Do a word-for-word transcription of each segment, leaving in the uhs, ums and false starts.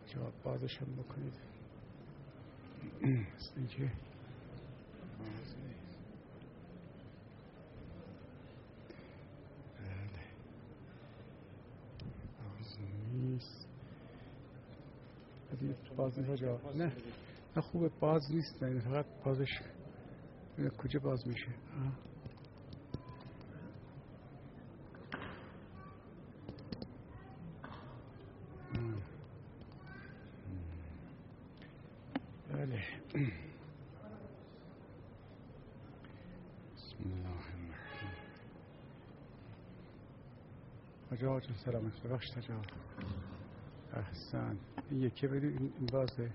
جواب بازش هم بکنید. مثل اینکه باز نیست. بله باز نیست. باز نیست جواب. نه نه خوبه باز نیست. نه فقط بازش کجا باز میشه؟ آه. بله. بسم الله الرحمن. آجا آجا سلامت ببخش تجا. احسن. این یکی بدید این بازه.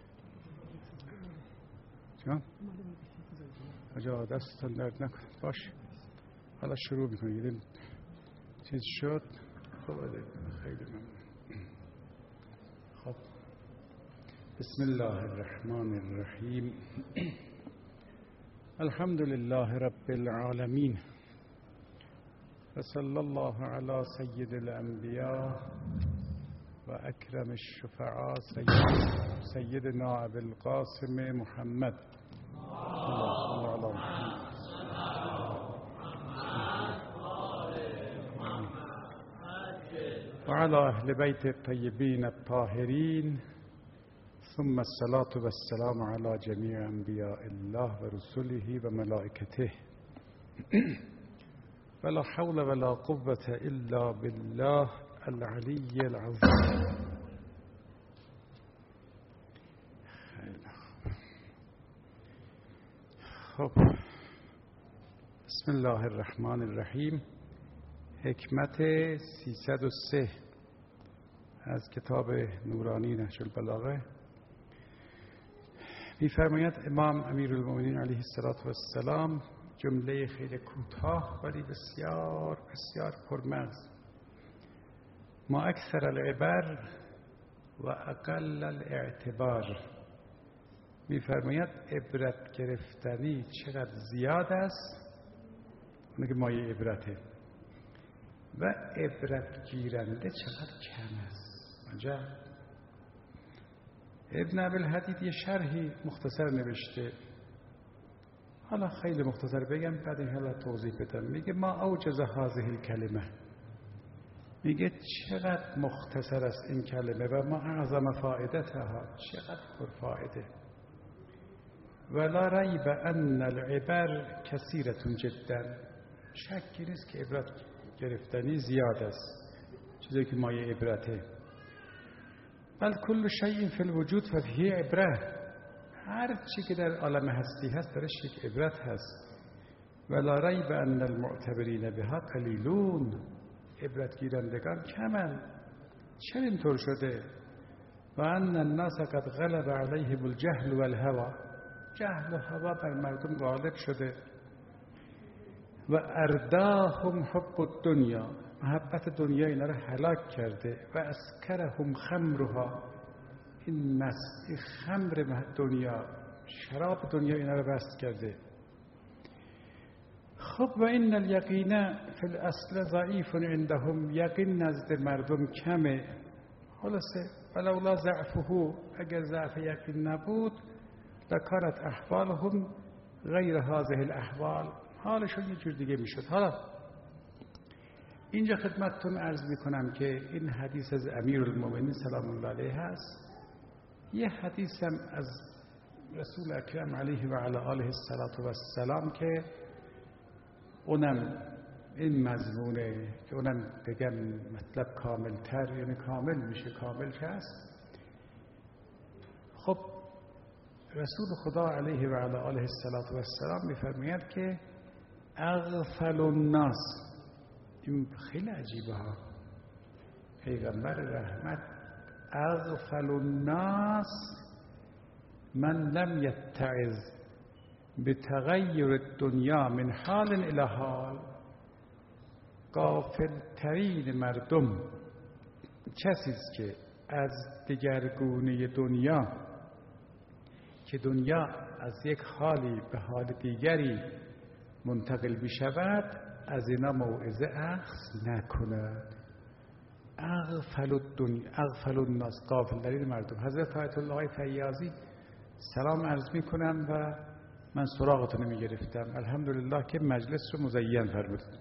جان؟ آجا دستتان درد نکن. باش. حالا شروع میکنید. این چیز شد. خب خیلی ممنون. خب بسم الله الرحمن الرحیم. الحمد لله رب العالمین و صلی الله علی سید الانبیاء و اکرم الشفعاء سید سیدنا ابی القاسم محمد و علی اهل بیت الطیبین الطاهرین ثم الصلاة والسلام على جميع انبیاء الله و رسله و ملائکته ولا حول ولا قوة الا بالله العلی العظیم. خب بسم الله الرحمن الرحیم. حکمت سیصد و سه از کتاب نورانی نهج البلاغه. می‌فرماید امام امیرالمومنین علیه السلام جمله خیلی کوتاه ولی بسیار بسیار پرمغز. ما اکثر العبر و اقل الاعتبار. می‌فرماید عبرت گرفتنی چقدر زیاد است، اون که مایه عبرته، و عبرت گیرنده چقدر کم است. آنجا ابن ابوالحدید یه شرحی مختصر نوشته، حالا خیلی مختصر بگم بعد این حالا توضیح بدم. میگه ما اوجز هذه الکلمه، میگه چقدر مختصر است این کلمه و ما اعظم فائدتها، چقدر پرفائده. ولا ریب ان العبر کثیرة جدا، شکی نیست که عبرت گرفتنی زیاد است، چیزی که مایه عبرته. بل کل شیء فی الوجود ففیه عبره، هر چی که در عالم هستی هست درش یک عبرت هست. ولا ریب ان المعتبرین بها قلیلون، عبرت گیرندگان کمن. چرا اینطور شده؟ و ان الناس قد غلب علیهم الجهل والهوى، جهل و هوا بر مردم غالب شده. و ارداهم حب الدنیا، محبت دنیا اینا رو هلاک کرده. و اسکرهم خمرها، این مستی خمر دنیا، شراب دنیا اینا رو بست کرده. خب و این الیقین فی الاصل ضعیف عندهم، یقین نزد مردم کمه. خلاصه ولولا ضعفه، اگر ضعف یقین نبود لکانت احوالهم غیر هذه الاحوال، حالشون یه جور دیگه میشد. حالا اینجا خدمتتون عرض میکنم که این حدیث از امیرالمومنین سلام الله علیه هست. یه حدیث هم از رسول اکرم علیه و علی آله السلام که اونم این مضمونه، که اونم بگم مطلب کامل تر، یعنی کامل میشه، کامل که هست. خب رسول خدا علیه و علی آله السلام میفرماید که اغفل الناس، این خیلی عجیبه ها، پیغمبر رحمت، اغفل الناس من لم یتعظ بتغیر الدنیا من حال الی حال، غافل ترین مردم کسی است که از دگرگونی دنیا، که دنیا از یک حالی به حال دیگری منتقل بشود، از اینا موعظه اخذ نکند. اغفل الدنیا اغفل الناس، غافل ترین مردم. حضرت آیت الله فیاضی سلام عرض میکنم و من سراغتون میگرفتم. الحمدلله که مجلس رو مزین فرمودید.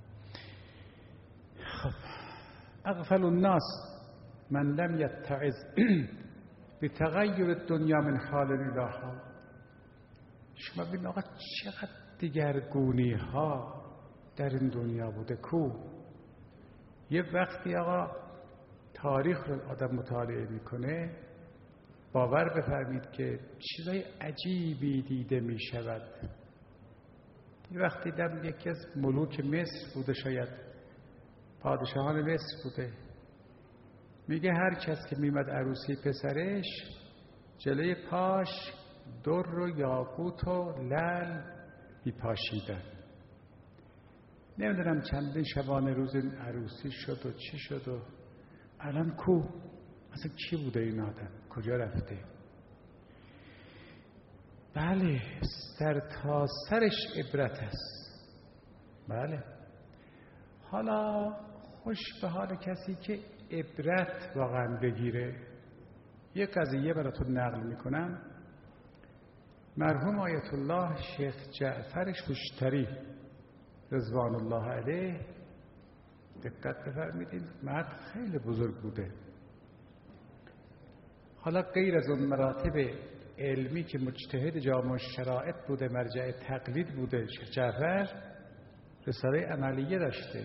خب اغفل الناس من لم یتعظ بتغیر الدنیا من حال الی حال. شما ببین آقا چقدر دیگرگونی ها در این دنیا بوده کو. یه وقتی آقا تاریخ رو آدم مطالعه میکنه باور بفرمید که چیزای عجیبی دیده میشود. یه وقتی دیدم یکی از ملوک مصر بوده، شاید پادشاهان مصر بوده، میگه هر کس که میمد عروسی پسرش جلوی پاش در و یاقوت و لعل میپاشیدن. نمیدونم چندین شبانه روز این عروسی شد و چی شد و الان کو؟ اصلا کی بوده این آدم؟ کجا رفته؟ بله سر تا سرش عبرت است. بله حالا خوش به حال کسی که عبرت واقعا بگیره. یه قضیه براتون نقل میکنم. مرحوم آیت الله شیخ جعفر شوشتری رضوان الله علیه، دقت بفرمایید، مرد خیلی بزرگ بوده. حالا غیر از اون مراتب علمی که مجتهد جامع الشرائع بوده، مرجع تقلید بوده، شیخ جعفر رساله عملیه داشته.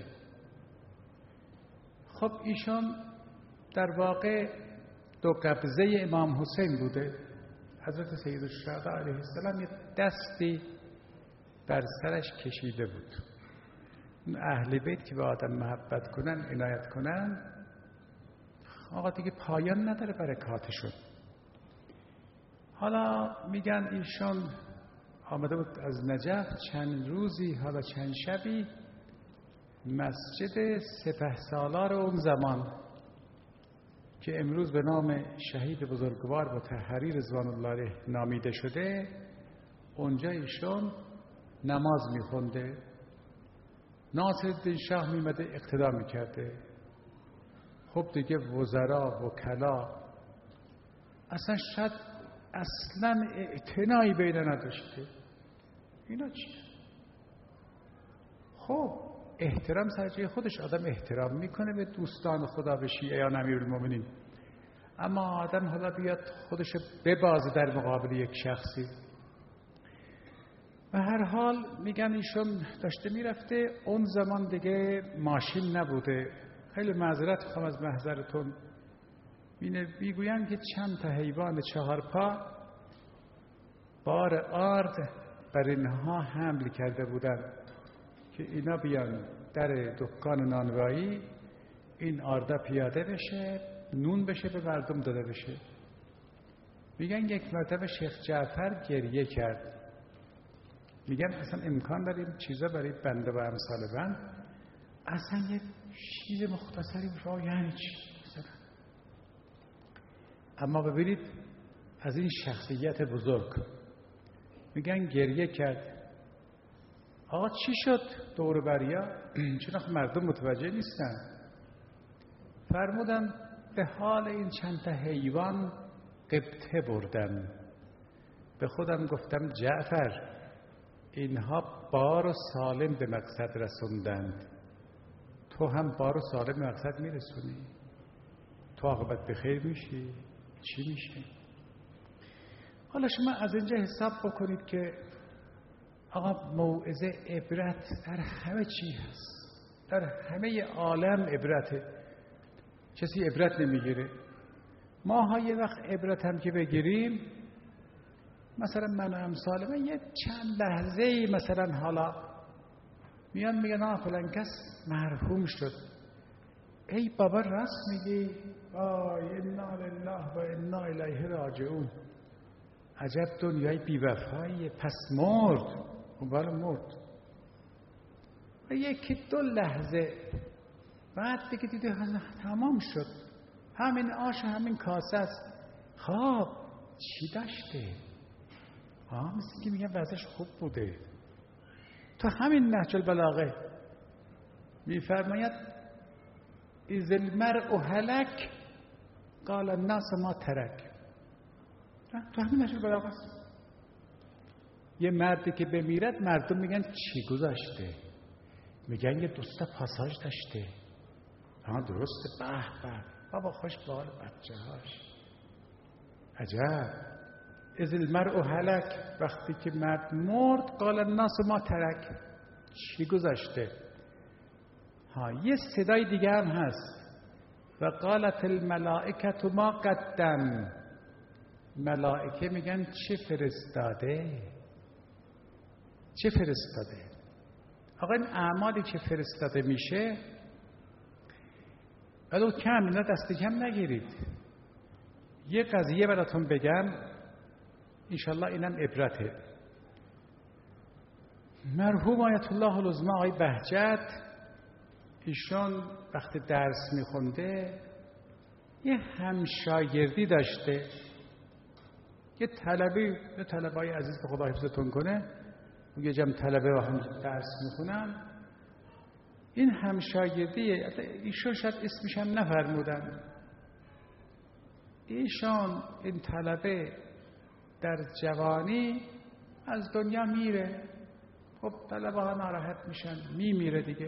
خب ایشان در واقع دو قبضه امام حسین بوده. حضرت سید الشهدا علیه السلام یه دستی بر سرش کشیده بود. اهل بیت که به آدم محبت کنن، عنایت کنن، آقا دیگه پایان نداره برکاتشون. حالا میگن ایشان آمده بود از نجف چند روزی، حالا چند شبی، مسجد سپهسالار اون زمان که امروز به نام شهید بزرگوار مطهری رضوان الله علیه نامیده شده، اونجا ایشون نماز میخونده. ناصرالدین شاه میمده اقتدا میکرده. خب دیگه وزرا وکلا اصلا شاید اصلا اعتنایی بین نداشته. اینا چیه؟ خب احترام سر جای خودش، آدم احترام میکنه به دوستان خدا، به شیعیان امیرالمومنین، اما آدم حالا بیاد خودش ببازه در مقابل یک شخصی. و هر حال میگن ایشون داشته میرفته. اون زمان دیگه ماشین نبوده. خیلی معذرت خواهم از محضرتون. میگوین که چند تا حیوان چهار پا بار آرد بر اینها حمل کرده بودن که اینا بیان در دکان نانوایی، این آرده پیاده بشه، نون بشه به مردم داده بشه. میگن یک مرتبه شیخ جعفر گریه کرد. میگن اصلا امکان داره این چیزا برای بنده و امثال بند اصلا یک چیز مختصری بشه، یعنی چی مثلا. اما ببینید از این شخصیت بزرگ میگن گریه کرد. آقا چی شد دور بریا؟ چون مردم متوجه نیستن. فرمودن به حال این چند تا حیوان قبطه بردم. به خودم گفتم جعفر اینها بار و سالم به مقصد رسوندند، تو هم بار و سالم به مقصد میرسونی؟ تو عاقبت بخیر میشی؟ چی میشه؟ حالا شما از اینجا حساب بکنید که آقا موعظه عبرت در همه چی هست، در همه عالم عبرته. کسی عبرت نمیگیره. ما ها یه وقت عبرت هم که بگیریم، مثلا من و امثال من یه چند لحظه مثلا حالا میان میگن آه فلان کس مرحوم شد. ای بابا راست میگی؟ آه انا لله و انا الیه راجعون. عجب دنیای بی‌وفاییه. پس مرد. اون بالا مرد و یکی دو لحظه بعد دیگه دیده تمام شد. همین آش و همین کاسه است. خب چی داشته؟ آه مثل که میگن وضعش خوب بوده. تو همین نهج البلاغه میفرماید اذ المرء هلک قال الناس ما ترک. تو همین نشون بلاغ است. یه مردی که بمیرد مردم میگن چی گذاشته؟ میگن یه دوست پاساژ داشته. ها درسته، به به بابا خوش به حال بچه هاش. عجب. اذ المرء هلک، وقتی که مرد مرد قال الناس ما ترک، چی گذاشته؟ ها یه صدای دیگه هم هست، و قالت الملائکه ما قدم. ملائکه میگن چه فرستاده؟ چه فرستاده؟ آقا این اعمالی که فرستاده میشه ولو کم، اینا دست کم نگیرید. یه قضیه براتون بگم انشالله اینم عبرته. مرحوم آیت الله العظمی آقای بهجت، ایشون وقتی درس میخونده یه همشاگردی داشته، یه طلبه، یه طلبه‌ای عزیز که خدا حفظتون کنه، یه جمع طلبه و هم درس میخونن. این همشاگردی ایشون شاید اسمش هم نفرمودن. ایشون این طلبه در جوانی از دنیا میره. خب طلبه ها ناراحت میشن، میمیره دیگه.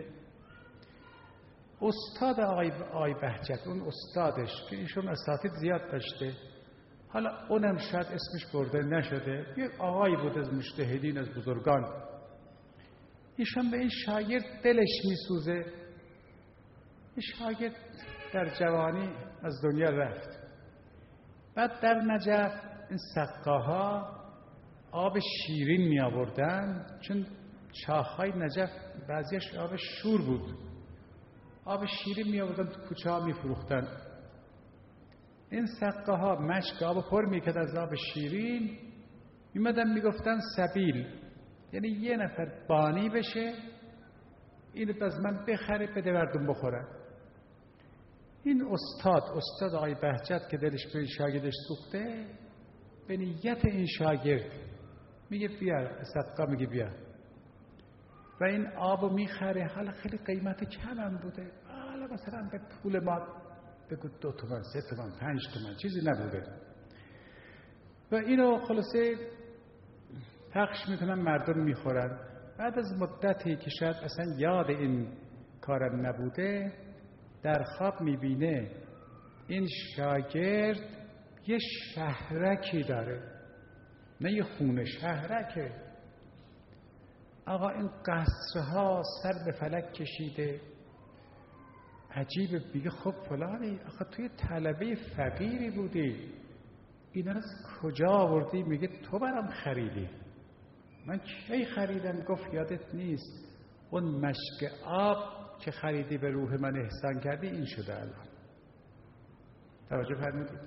استاد آقای آقای بهجت، اون استادش که ایشون اساتید زیاد داشته، حالا اونم شاید اسمش برده نشده، یک آقایی بود از مجتهدین، از بزرگان. ایشون به این شاگرد دلش میسوزه. این شاگرد در جوانی از دنیا رفت. بعد در نجف این سقاها آب شیرین می آوردن، چون چاه‌های نجف بعضیش آب شور بود. آب شیرین می آوردن تو کوچه ها می فروختن. این سقاها مشک آب پر می کرد از آب شیرین، می مدن می گفتن سبیل، یعنی یه نفر بانی بشه اینو از من بخره بده مردم بخورن. این استاد استاد آقای بهجت که دلش به این شاگردش سوخته، به نیت این شاگرد میگه بیا، صدقه میگه بیا، و این آبو میخره. حالا خیلی قیمت کم هم بوده، حالا مثلا به پول ما بگو دو تومن، سه تومن، پنج تومن، چیزی نبوده. و اینو خلاصه پخش میکنن، مردم میخورن. بعد از مدتی که شاید اصلا یاد این کارم نبوده، در خواب میبینه این شاگرد یه شهرکی داره، نه یه خونه، شهرکه. آقا این قصرها سر به فلک کشیده. عجیبه، میگه خب فلانی، آخه توی طلبه فقیری بودی، اینا رو کجا آوردی؟ میگه تو برام خریدی. من کی خریدم؟ گفت یادت نیست، اون مشک آب که خریدی به روح من احسان کردی، این شده الان. توجه فرمودید؟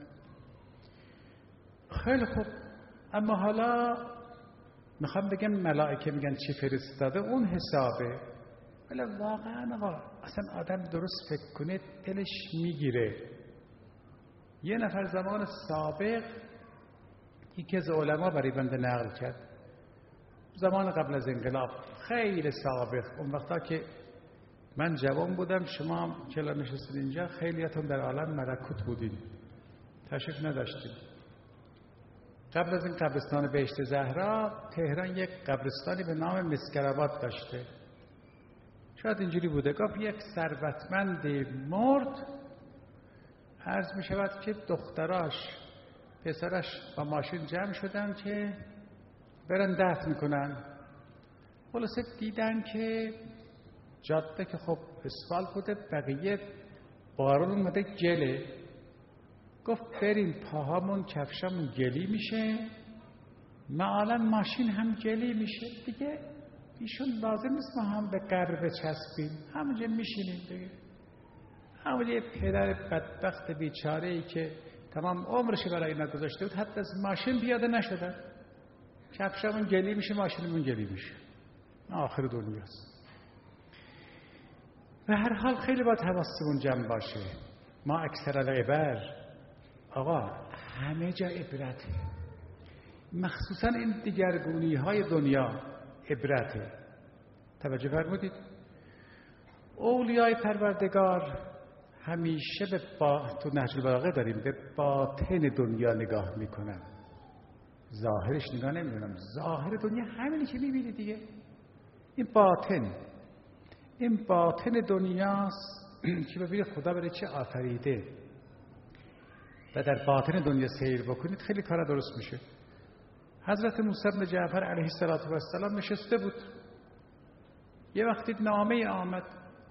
خیلی خوب. اما حالا میخوام بگم ملائکه میگن چی فرستاده، اون حسابه. ولی واقعا آقا اصلا آدم درست فکر کنه دلش میگیره. یه نفر زمان سابق یکی از علما برای بنده نقل کرد، زمان قبل از انقلاب، خیلی سابق، اون وقتا که من جوان بودم، شما هم که نشستید اینجا خیلیاتون در عالم ملکوت بودین، تشریف نداشتید. قبل از این قبرستان بهشت زهرا، تهران یک قبرستانی به نام مسکرآباد داشته. شاید اینجوری بوده، گفت یک ثروتمندی مرد، عرض می شود که دختراش پسرش با ماشین جمع شدن که برن دفن میکنن. خلاصه دیدن که جاده که خب اسفالت بوده، بقیه بارون اومده گله. گفت بریم پاهامون کفشامون گلی میشه، معالا ماشین هم گلی میشه دیگه، ایشون لازم نیست ما هم به قبر بچسبیم، همونجا میشینیم دیگه. همونجا پدر بدبخت بیچاره ای که تمام عمرش برای اینا گذاشته بود، حتی از ماشین پیاده نشدن، کفشامون گلی میشه، ماشینمون گلی میشه، آخر دنیاست. به هر حال خیلی باید حواسمون جمع باشه. ما اکثر العبر، آقا همه جا عبرته، مخصوصا این دیگرگونی های دنیا عبرته. توجه فرمودید؟ اولیای پروردگار همیشه به با... تو نهج البلاغه داریم به باطن دنیا نگاه میکنن، ظاهرش نگاه نمیکنن. ظاهر دنیا همینی که میبینی دیگه. این باطن، این باطن دنیاست که ببینید خدا برای چه آفریده و در باطن دنیا سیر بکنید خیلی کار درست میشه. حضرت موسی بن جعفر علیه السلام نشسته بود، یه وقتی نامه آمد،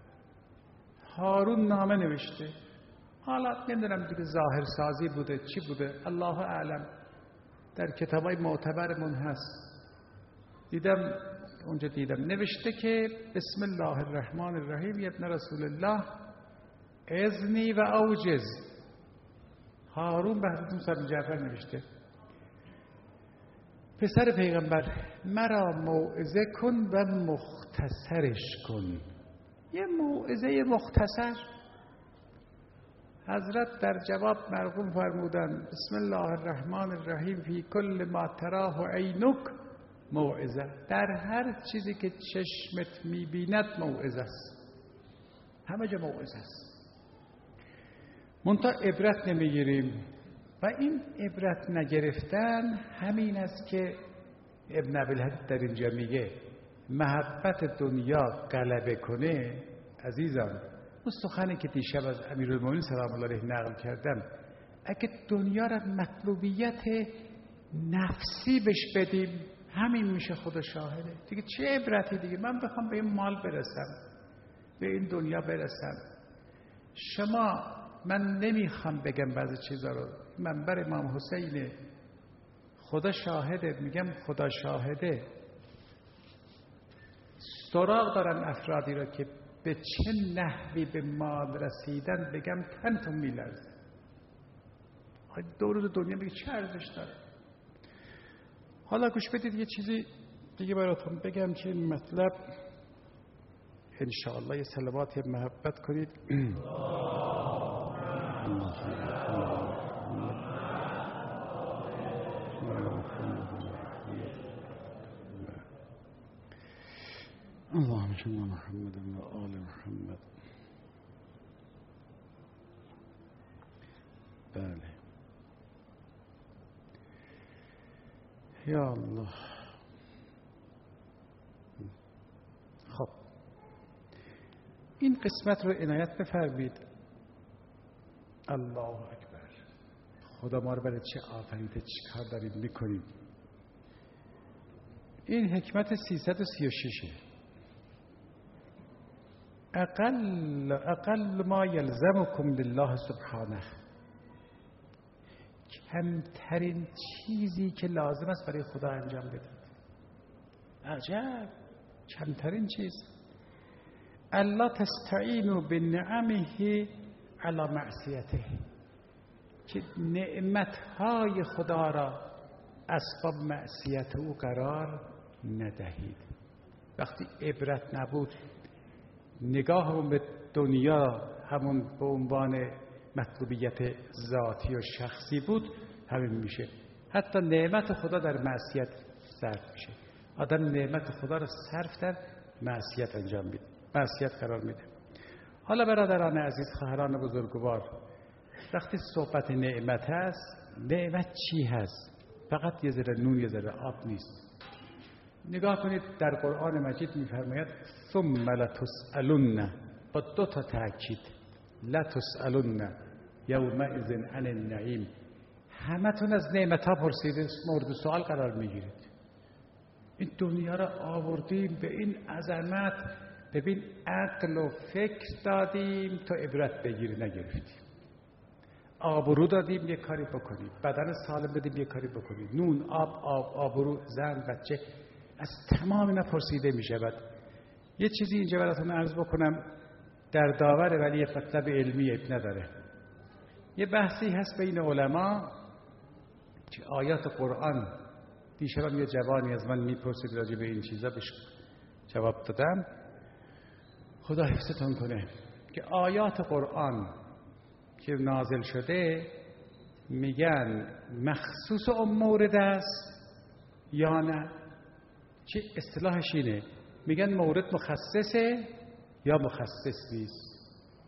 هارون نامه نوشته، حالا نمیدونم دیگه ظاهر سازی بوده چی بوده، الله اعلم، در کتابای معتبرمون هست. دیدم اونجا دیدم نوشته که بسم الله الرحمن الرحیم ابن رسول الله اذنی و اوجز. هارون به حضرت موسی بن جعفر نوشته پسر پیغمبر مرا موعظه کن و مختصرش کن. یه موعظه مختصر. حضرت در جواب مرغوم فرمودند بسم الله الرحمن الرحیم فی کل ما تراه عینک موعظه. در هر چیزی که چشمت میبیند موعظه است، همه جا موعظه است. منتها عبرت نمیگیریم و این عبرت نگرفتن همین است که ابن ابی‌الحدید در اینجا میگه محبت دنیا غلبه کنه. عزیزان اون سخنی که دیشب از امیرالمومنین سلام الله علیه نقل کردم، اگه دنیا را مطلوبیت نفسی بش بدیم همین میشه، خدا شاهده دیگه. چه عبرتی دیگه؟ من بخوام به این مال برسم، به این دنیا برسم، شما، من نمیخوام بگم بعضی چیزا رو، منبر امام حسینه، خدا شاهده، میگم خدا شاهده، سراغ دارن افرادی را که به چه نحوی به مال رسیدن بگم تنتون میلرزه. دو روز دنیا میگه چه ارزش داره. حالا گوش بدید یه چیزی دیگه براتون بگم که این مطلب انشاءالله یه صلوات، یه محبت کنید. اللهم صل على محمد و آل محمد. بله یا الله. خب این قسمت رو عنایت بفرمید. الله اکبر. خدا ما رو برای چه آفریده، چه کار داریم میکنیم. این حکمت سیصد و سی و شش. اقل اقل ما یلزمکم لله سبحانه. کمترین چیزی که لازم است برای خدا انجام بدید. عجب، کمترین چیز. الله تستعینوا بنعمه علی معصیته. که نعمتهای خدا را اسباب معصیت او قرار ندهید. وقتی عبرت نبود، نگاهمون به دنیا همون به عنوان مطلوبیت ذاتی و شخصی بود، همین میشه. حتی نعمت خدا در معصیت صرف میشه. آدم نعمت خدا را صرف در معصیت انجام میده، معصیت قرار میده. حالا برادران عزیز، خواهران بزرگوار، وقتی صحبت نعمت هست، نعمت چی هست؟ فقط یه ذره نون، یه ذره آب نیست. نگاه کنید در قرآن مجید میفرماید ثم لتسألن، با دو تا تأکید، لتسألن یومئذ عن النعیم. همتون از نعمت ها پرسیده، مورد سوال قرار میگیرید. این دنیا را آوردیم به این عظمت، ببین عقل و فکر دادیم تا عبرت بگیری، نگرفتیم. آبرو دادیم یه کاری بکنیم، بدن سالم بدیم یه کاری بکنیم، نون، آب، آب، آبرو، زن، بچه، از تمام اینا پرسیده می شود. یه چیزی اینجا براتون عرض بکنم، در داوره ولی یه مطلب علمی اب نداره. یه بحثی هست بین علما که آیات قرآن، دیشبم یه جوانی از من میپرسید راجع به این چیزا، بهش جواب دادم، خدا حفظتون کنه، که آیات قرآن که نازل شده میگن مخصوص اون مورد است یا نه. چه اصطلاحش اینه، میگن مورد مخصصه یا مخصص نیست.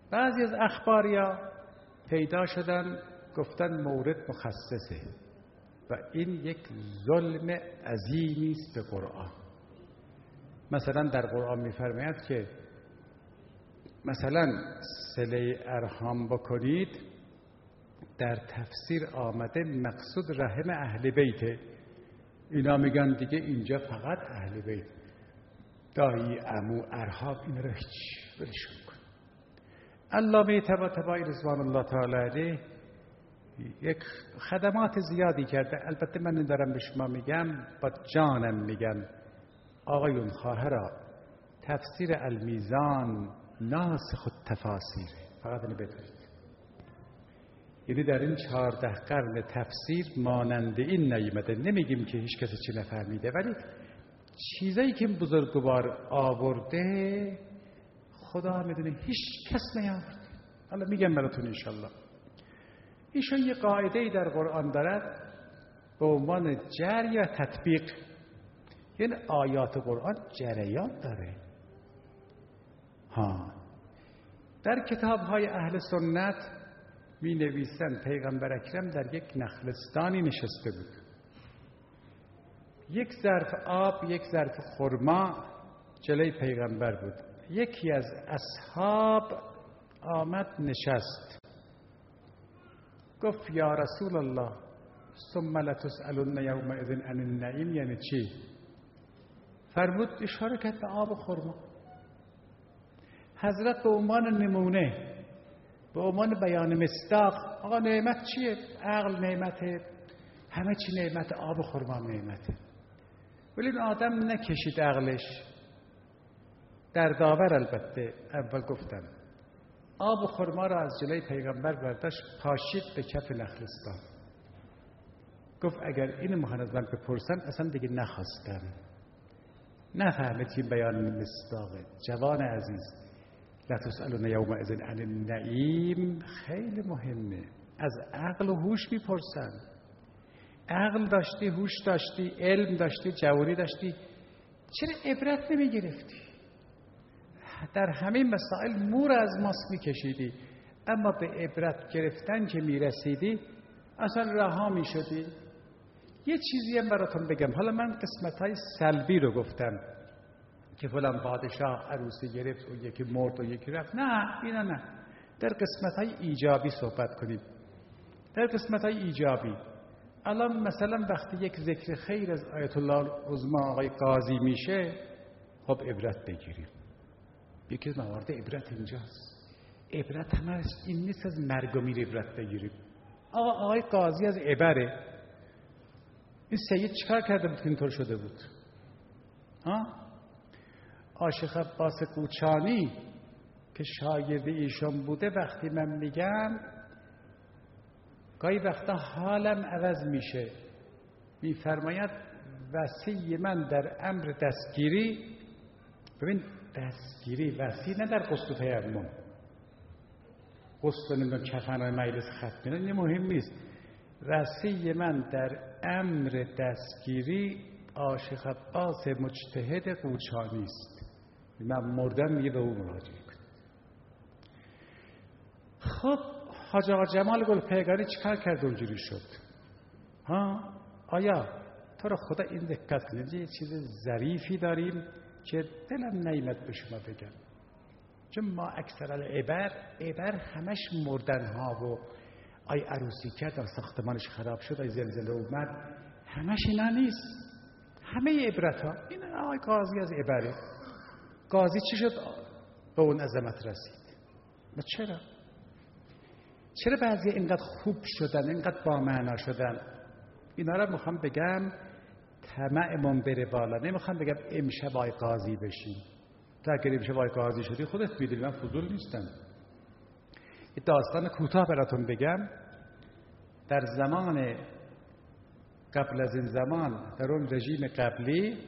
بعضی از اخباریا پیدا شدن گفتن مورد مخصصه و این یک ظلم عظیمی است به قرآن. مثلا در قرآن می‌فرماید که مثلا صله ارحام بکنید، در تفسیر آمده مقصود رحم اهل بیته. اینا میگن دیگه اینجا فقط اهل بیت، دایی، عمو، ارحام، این رو هیچ ولشون کن. علامه طباطبایی رضوان الله تعالی علیه یک خدمات زیادی کرده. البته من دارم به شما میگم، با جانم میگم آقایون خواهرها، تفسیر المیزان ناسخ التفاسیر، فقط اینو بدونید. یعنی در این چهارده قرن تفسیر مانند این نیامده. نمیگیم که هیچ کسی چی نفهمیده، ولی چیزایی که بزرگوار آورده خدا میدونه هیچ کس نیاورده. حالا میگم براتون انشالله. ایشون یه قاعده‌ای در قرآن دارد به عنوان جری و تطبیق. یعنی آیات قرآن جریان داره. ها در کتاب‌های اهل سنت می نویسن پیغمبر اکرم در یک نخلستانی نشسته بود. یک ظرف آب، یک ظرف خرما جلوی پیغمبر بود. یکی از اصحاب آمد نشست، گفت یا رسول الله ثم لتسألن یومئذ عن النعیم. یعنی چی؟ فرمود اشاره کرد به آب خرما. حضرت به عنوان نمونه، به عنوان بیان مصداق، آقا نعمت چیه؟ عقل نعمته، همه چی نعمت، آب خرما نعمته. ولی این آدم نکشید عقلش در داور. البته اول گفتم آب خرما را از جلوی پیغمبر برداشت، پاشید به کف نخلستان. گفت اگر این میخوان از من بپرسن اصلا دیگه نخواستم. نفهمید بیان مصداقه. جوان عزیز، لا تسألون یومئذ عن النعیم خیلی مهمه. از عقل و هوش میپرسن. عقل داشتی، هوش داشتی، علم داشتی، جوانی داشتی، چرا عبرت نمیگرفتی؟ در همه مسائل مور از ماست میکشیدی، اما به عبرت گرفتن که میرسیدی اصلا رها میشدی. یه چیزی هم براتون بگم. حالا من قسمت‌های سلبی رو گفتم که فلان پادشاه عروسی گرفت و یکی مرد و یکی رفت. نه، اینا نه. در قسمت‌های ایجابی صحبت کنیم. در قسمت‌های ایجابی الان مثلا وقتی یک ذکر خیر از آیت الله العظمی آقای قاضی میشه، خب عبرت بگیریم. یکی از موارد عبرت اینجاست. عبرت همه این نیست از مرگ و میر عبرت بگیریم. آقا آقای قاضی از عبره. این سید چیکار کرده بود که اینطور شده بود؟ ها؟ عاشق عباس کوچانی که شاگرد ایشون بوده، وقتی من میگم گاهی وقتا حالم عوض میشه، میفرماید وصی من در امر دستگیری. ببین دستگیری وصی نه در قسط و تیمم، قسط نمیدونم کفنهای مجلس ختم، نه مهم نیست. وصی من در امر دستگیری عاشق عباس مجتهد قوچانی است. من مردم میگه به او مراجعه کنید. خب حاج آقا جمال گلپایگانی چیکار کرد اونجوری شد؟ ها؟ آیا تو رو خدا این دقت کنید، یه چیز ظریفی داریم که دلم نیامد به شما بگم، چون ما اکثر العبر عبر همش مردن ها و آی عروسی کرد، آی ساختمانش خراب شد، آی زلزله اومد، همش اینا نیست. همه عبرت ها این آی قاضی از عبره. قاضی چی شد به اون عظمت رسید؟ و چرا؟ چرا بعضی اینقدر خوب شدن، اینقدر با معنا شدن؟ اینا رو میخوام بگم طمعمون بره بالا. نمیخوام بگم امشب آی قاضی بشین. تا اگر امشب آی قاضی شدی خودت میدونی، من فضول نیستم. یه داستان کوتاه براتون بگم. در زمان قبل از این زمان، در اون رژیم قبلی،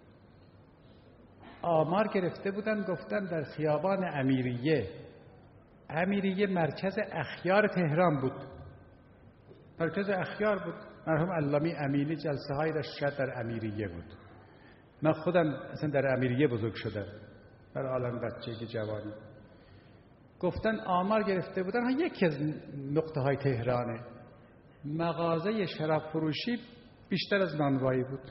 آمار گرفته بودن گفتن در خیابان امیریه، امیریه مرکز اخیار تهران بود، مرکز اخیار بود. مرحوم علامه امینی جلسه های داشت، شاید در امیریه بود. من خودم اصلا در امیریه بزرگ شدم، در عالم بچگی جوانی. گفتن آمار گرفته بودن، ها یکی از نقطه های تهرانه، مغازه شراب فروشی بیشتر از نانوایی بود.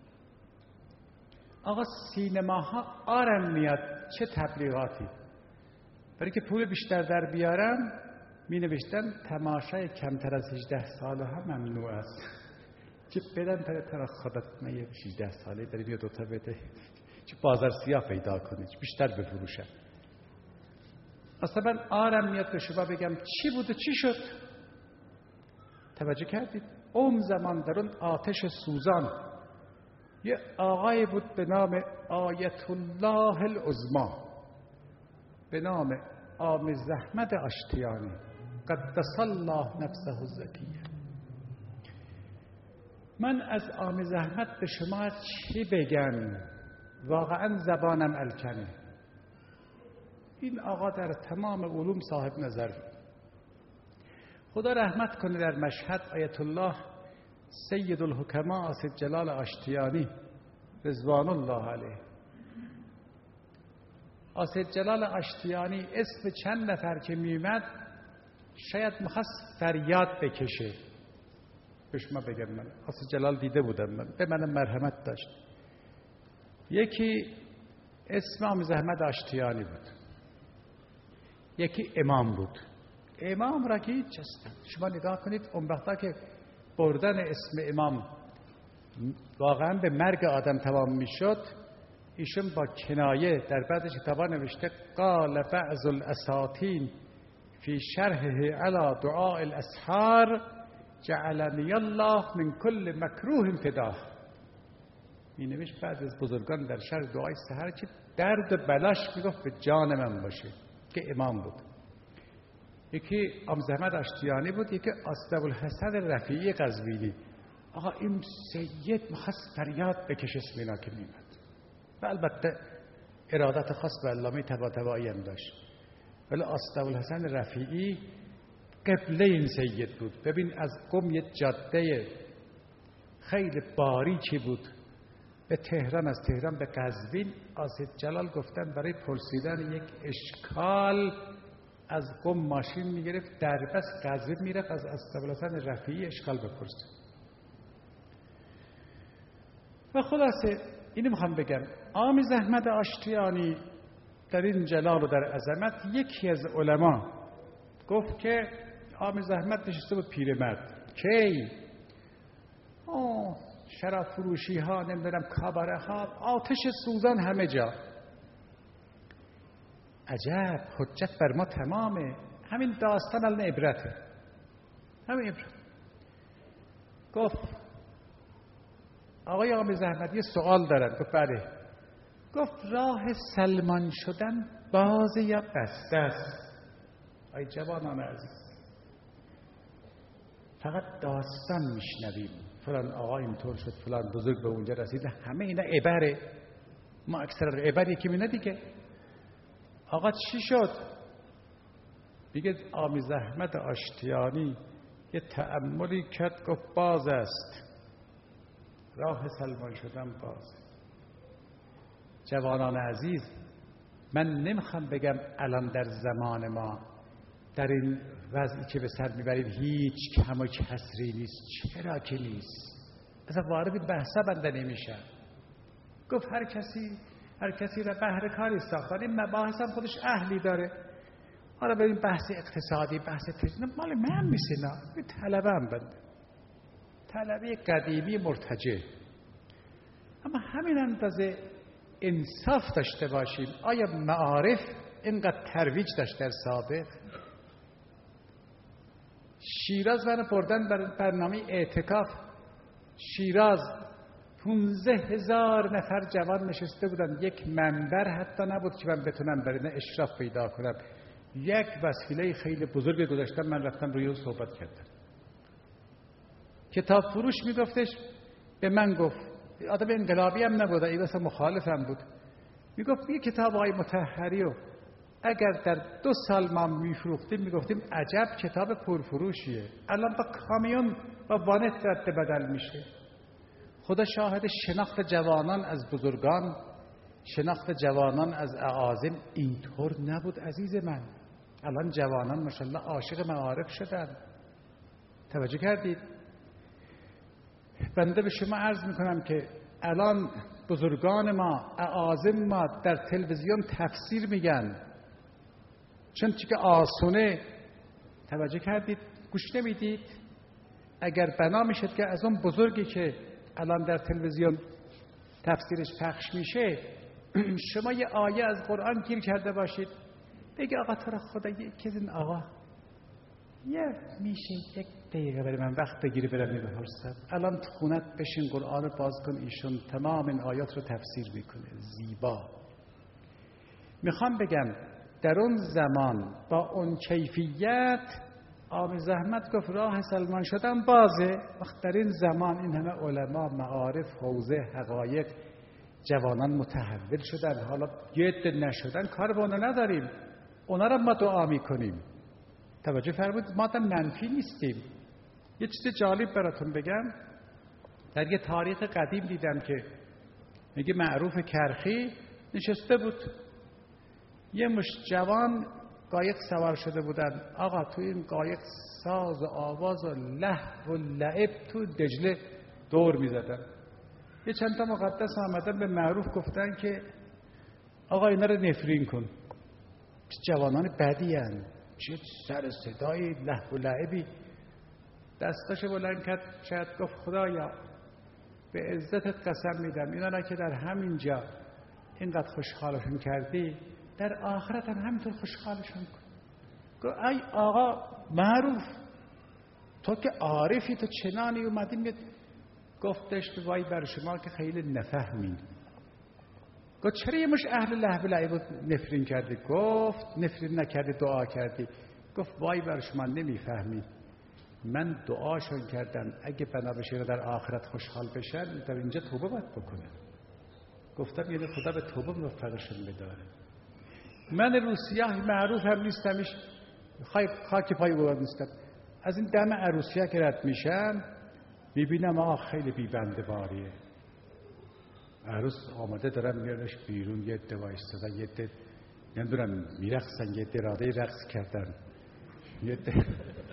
آقا سینماها آرم میاد چه تبلیغاتی، برای که پول بیشتر در بیارم می نوشتن تماشای کمتر از هجده ساله هم ممنوع است. چه بدن پر طرف خودت من یه هجده ساله داری بیا دوتا بده، چه بازار سیاه پیدا کنی، چه بیشتر بفروشن. اصلا آرم میاد به شما بگم چی بود و چی شد. توجه کردید؟ اون زمان در اون آتش سوزان یه آقای بود به نام آیت الله العظمی، به نام عام زحمت آشتیانی قدس الله نفسه الزکیه. من از عام زحمت به شما چی بگم؟ واقعا زبانم الکنه. این آقا در تمام علوم صاحب نظر، خدا رحمت کنه، در مشهد آیت الله سید الحکما اسد جلال آشتیانی رضوان الله علیه، اسد جلال آشتیانی اسم چند نفر که میمد شاید میخواست فریاد بکشه. به شما بگم من اسد جلال دیده بودم، من به منم مرحمت داشت. یکی اسم عام زحمت آشتیانی بود، یکی امام بود. امام را که هیچ هستن. شما نگاه کنید اون وقتا که بردن اسم امام واقعا به مرگ آدم تمام میشد، ایشون با کنایه در بعد کتابا نوشته قال بعض الاساطین فی شرحه علی دعاء الاسحار جعلنی الله من کل مکروه فداه. می نوشت بعد از بزرگان در شرح دعای سحر که درد و بلاش میگفت به جان من باشه، که امام بود. یکی عام زحمت آشتیانی بود، یکی اسدابوالحسن رفیعی قزوینی. آقا این سید میخواست فریاد بکشه اسم اینا که میمد، و البته ارادت خاص به علامه طباطبایی هم داشت، ولی اسدابوالحسن رفیعی قبله این سید بود. ببین از قم یه جاده خیلی باریکی بود به تهران، از تهران به قزوین. اسد جلال گفتن برای پرسیدن یک اشکال از قم ماشین میگرفت در بس قزوین میرفت از اسدابوالحسن رفیعی اشکال بپرسه. و خلاصه اینو میخوام بگم، عام زحمت آشتیانی در این جلال و در عظمت، یکی از علما گفت که عام زحمت نشسته بود پیرمرد، کی آه شراب فروشی ها، نمیدونم کاباره ها، آتش سوزان همه جا. عجب، حجت بر ما تمامه، همین داستان الان عبرته، همین عبرت. گفت آقای عام زحمت یه سوال دارن. گفت بله. گفت راه سلمان شدن باز یا بسته است؟ ای جوانان عزیز، فقط داستان میشنویم، فلان آقا اینطور شد، فلان بزرگ به اونجا رسید، همه اینا عبره. ما اکثر عبر یکی می‌بینه دیگه. آقا چی شد؟ دیگه عام زحمت آشتیانی یه تأملی کرد، گفت باز است، راه سلمان شدن باز. جوانان عزیز، من نمیخوام بگم الان در زمان ما در این وضعی که به سر میبرید هیچ کم و کسری نیست. چرا که نیست؟ اصلا وارد بحثا بنده نمیشه. گفت هر کسی هر کسی را بهر کاری ساختن، این مباحث هم خودش اهلی داره. حالا بریم بحث اقتصادی، بحث تجاری مال من نیست، نه این طلبه هم بنده، طلبه قدیمی مرتجع. اما همین اندازه انصاف داشته باشیم. آیا معارف اینقدر ترویج داشت در سابق؟ شیراز من بردن بر برنامه اعتکاف. شیراز پونزده هزار نفر جوان نشسته بودن، یک منبر حتی نبود که من بتونم برای اشراف پیدا کنم. یک وسیله خیلی بزرگ گذاشتم، من رفتم روی اون صحبت کردم. کتاب فروش میگفتش، به من گفت، آدم انقلابی هم نبود، این اصلا مخالفم بود، میگفت یه کتاب آقای مطهری رو اگر در دو سال ما میفروختیم میگفتیم عجب کتاب پرفروشیه، الان با کامیون با وانت رد بدل میشه. خدا شاهد، شناخت جوانان از بزرگان، شناخت جوانان از اعاظم اینطور نبود عزیز من، الان جوانان ماشاءالله عاشق معارف شدن. توجه کردید؟ بنده به شما عرض میکنم که الان بزرگان ما، اعاظم ما در تلویزیون تفسیر میگن، چون که آسونه. توجه کردید؟ گوش نمیدید؟ اگر بنا میشد که از اون بزرگی که الان در تلویزیون تفسیرش پخش میشه شما یه آیه از قرآن گیر کرده باشید، بگه آقا تو را خدا یکی از این آقا یه میشه یک دقیقه برای من وقت بگیری برم میبپرسم، الان تو خونت بشین قرآن رو باز کن، ایشون تمام این آیات رو تفسیر میکنه زیبا. میخوام بگم در اون زمان با اون کیفیت آب زحمت گفت راه سلمان شدن بازه. وقت در این زمان این همه علما، معارف، حوزه، حقایق، جوانان متحول شدن، حالا یه عده نشدن، کار با اونا نداریم، اونا رو ما دعا میکنیم. توجه فرمودید؟ ما هم منفی نیستیم. یه چیز جالب براتون بگم، در یه تاریخ قدیم دیدم که میگه معروف کرخی نشسته بود، یه مش جوان قایق سوار شده بودن. آقا تو این قایق ساز و آواز و لهو و لعب تو دجله دور میزدن. یه چند تا مقدس آمدن به معروف گفتن که آقا اینا رو نفرین کن، جوانان بدی هن، چه سر صدای لهو و لعبی. دستاشو بلند کرد، شاید گفت خدایا به عزتت قسم میدم اینا را که در همین جا اینقدر خوشحالشون کردی، در آخرت هم همینطور خوشحالشون کن. گفت ای آقا معروف، تو که عارفی، تو چنانی اومدی می... گفتش که وای بر شما که خیلی نفهمین. گفت چرا یه مش اهل لهو و لعب نفرین کردی؟ گفت نفرین نکردی، دعا کردی. گفت وای بر شما نمیفهمین، من دعاشون کردم اگه بنا بشه در آخرت خوشحال بشن در اینجا توبه باید بکنن. گفتم یعنی خدا به توبه موفقشون بداره. من روسیه معروف هم نیستمش، خاک پای او نیستم. از این دم عروسیه که رد میشم میبینم آه خیلی بیبنده باریه، عروس آماده دارن میارنش بیرون، یه عده وایستادن، یه عده نمیدونم میرقصن، یه عده اراده رقص کردن، یه عده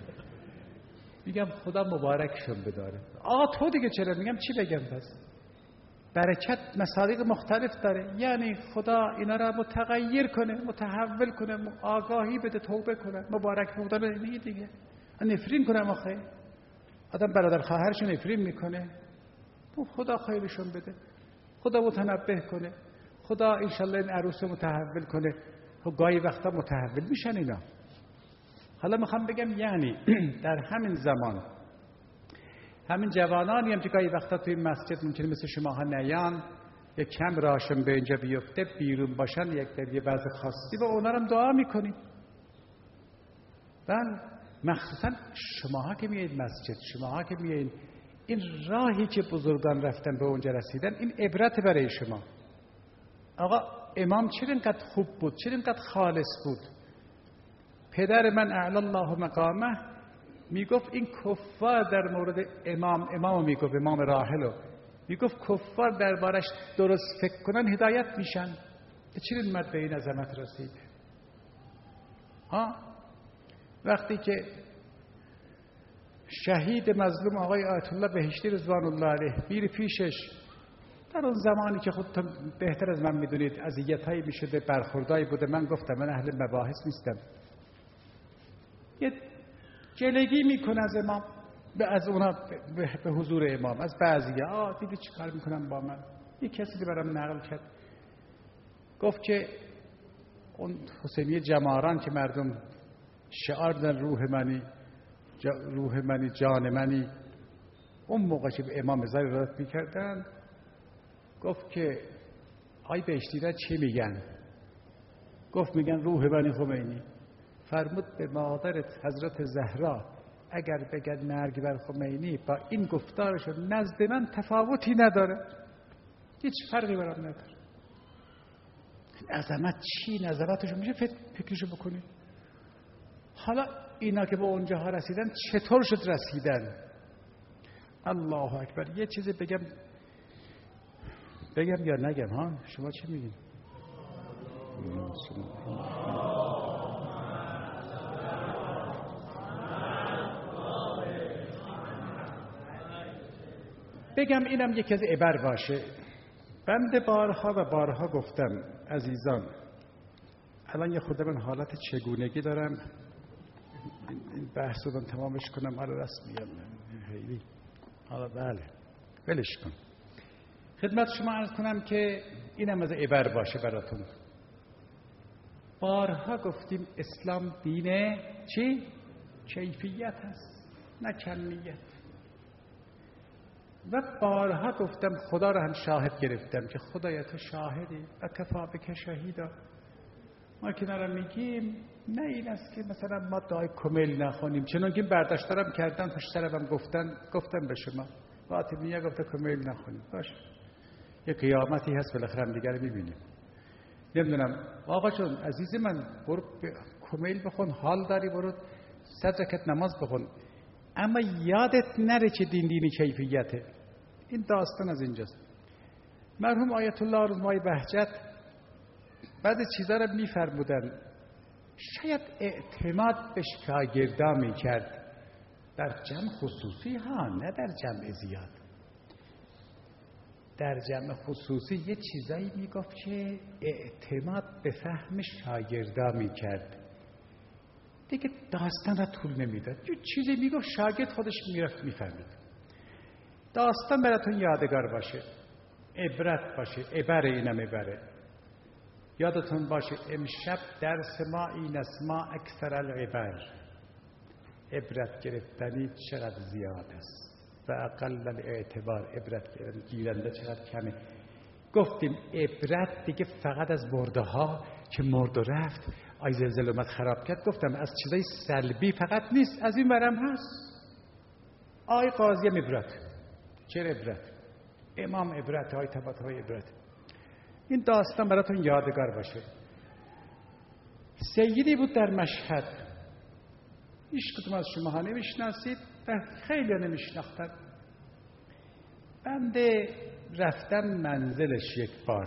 میگم خدا مبارکشون بداره. آقا تو دیگه چرا؟ میگم چی بگم؟ پس برکت مصادیق مختلف داره، یعنی خدا اینا را متغیر کنه، متحول کنه، آگاهی بده، توبه کنه، مبارک بودن میگه دیگه. نفرین کنه آخه آدم برادر خواهرش نفرین میکنه، خدا خیرشون بده، خدا متنبه کنه، خدا انشالله این عروس متحول کنه. خب گاهی وقتا متحول میشن اینا. حالا میخوام بگم یعنی در همین زمان همین جوانانی هم که گاهی وقتا توی مسجد ممکنه مثل شما ها نیان، یک کم راشن به اینجا بیفته، بیرون باشن یک در یه وضع خاصی و اونا هم دعا میکنیم. بله، مخصوصا شماها که میایید مسجد، شماها که میایید، این راهی که بزرگان رفتن به اونجا رسیدن، این عبرت برای شما. آقا امام چرا اینقدر خوب بود، چرا اینقدر خالص بود؟ پدر من اعلی الله مقامه میگفت این کفار در مورد امام، امام میگفت امام راحلو، میگفت کفار دربارش درست فکر کنن هدایت میشن. چرا این مرد به این عظمت رسیده؟ ها وقتی که شهید مظلوم آقای آیت الله بهشتی رضوان الله علیه میره پیشش، در اون زمانی که خودتون بهتر از من میدونید اذیتایی میشده، برخوردایی بوده، من گفتم من اهل مباحث نیستم، یه جلگی میکنه از امام، از اونا به حضور امام، از بعضی آه دیدی چی کار میکنم با من. یه کسی برام نقل کرد، گفت که اون حسینی جماران که مردم شعار دادن روح منی روح منی جان منی، اون موقع که به امام ضرورت میکردن، گفت که آی بهشتیده چی میگن؟ گفت میگن روح منی خمینی. فرمود به مادرت حضرت زهرا اگر بگن مرگ بر خمینی با این گفتارشون نزد من تفاوتی نداره، هیچ فرقی برام نداره. عظمت چی؟ عظمتشون میشه فکرشو بکنی. حالا اینا که به اونجاها رسیدن چطور شد رسیدن؟ الله اکبر. یه چیزی بگم بگم یا نگم؟ ها شما چی میگین؟ بگم اینم یکی از عبر باشه. بنده بارها و بارها گفتم عزیزان، الان یه خورده من حالت چگونگی دارم، این بحث رو من تمامش کنم. آره رسمیه خیلی آره بله ولش کن. خدمت شما عرض کنم که اینم از عبر باشه براتون. بارها گفتیم اسلام دین چی؟ کیفیت هست نه کمیت. و بارها گفتم خدا رو هم شاهد گرفتم که خدایا تو شاهدی و کفا بک شهیدا. ما کنار میگیم نه این است که مثلا ما دعای کمیل نخونیم، چون که برداشت دارم کردن پشت سرم گفتن گفتم به شما فاطمیه گفته کمیل نخونیم. باشه یه قیامتی هست بالاخره هم دیگه رو میبینیم. نمیدونم آقا جون عزیز من برو کمیل بخون، حال داری برو صد رکعت نماز بخون، اما یادت نره که دین دینی کیفیته. این داستان از اینجاست. مرحوم آیت الله آرزمای بهجت بعد چیزا رو میفرمودن، شاید اعتماد به شاگردا میکرد در جمع خصوصی ها، نه در جمع زیاد. در جمع خصوصی یه چیزایی میگفت که اعتماد به فهم شاگردا میکرد، دیگه داستان را طول نمیداد. یه چیزی میگفت شاگرد خودش میرفت میفهمید. داستان براتون یادگار باشه، عبرت باشه، عبر اینم عبره. یادتون باشه امشب درس ما این است، ما اکثر العبر، عبرت گرفتنی چقدر زیاد است و اقل الاعتبار، عبرت گیرنده چقدر کمه. گفتیم عبرت دیگه فقط از مرده ها که مرد و رفت، آی زلزله اومد خراب کرد. گفتم از چیزای سلبی فقط نیست، از این ورم هست. آی قاضی عبرت، چه عبرت؟ امام عبرت، آی طباطبای عبرت. این داستان براتون یادگار باشه. سیدی بود در مشهد، هیچ کدوم از شما ها نمیشناسید و خیلی نمیشناختن. بنده رفتم منزلش یک بار.